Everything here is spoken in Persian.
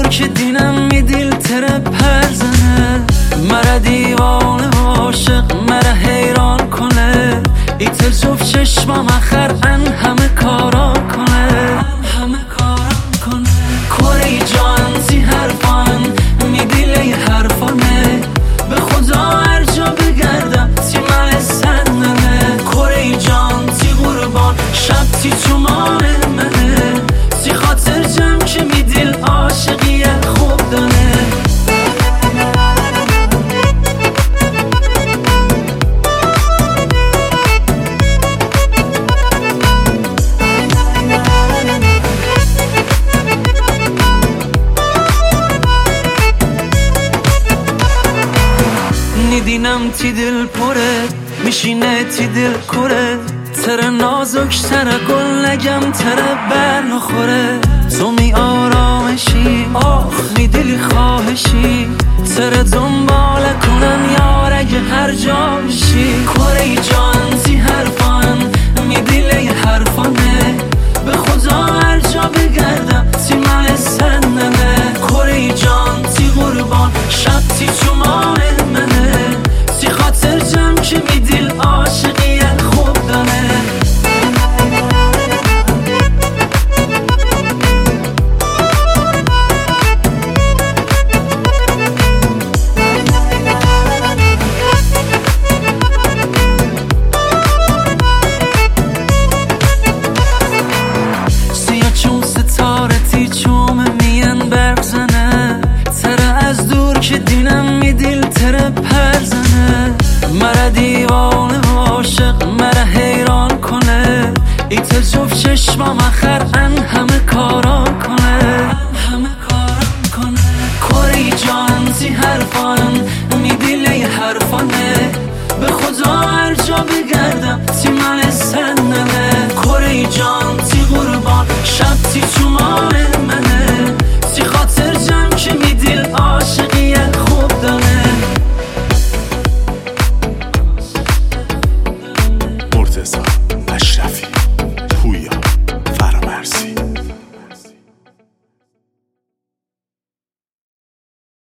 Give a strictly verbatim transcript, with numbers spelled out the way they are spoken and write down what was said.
دور که دینم می دیل تره پرزنه، مرا دیوانه و عاشق مرا حیران کنه، ایتر جفت چشمام اخر ان همه کارا کنه، همه کارا کنه. کره جان زی حرفان می دیل ای حرفانه، به خدا هر جا بگردم تی من سندنه. کره جان تی قربان شب تی تومان منه، تی خاطر جمع که می دیل عاشقی خوب دانه. نیدینم تی دل پره میشینه تی دل کره، تره نازک تره گل نگم تره بر نخوره. تو می آرامشی آخ می دلی خواهشی، تره دنبال کنم یار اگه هر جا بشی. کره جان زی حرفان می دلی حرفانه، به خدا هر جا بگردم تی من سندنه. کره جان تی قربان شب تی تومان منه، تی خاطر جمع که می دیل عاشقی خوب دانه. سیاه چون ستاره تی چوم مین برزنه، تره از دور که دینم می دیل تره پرزنه، مرا دیوانه و عاشق مرا حیران کنه، ایتر جفت چشمام اخر ان همه کارا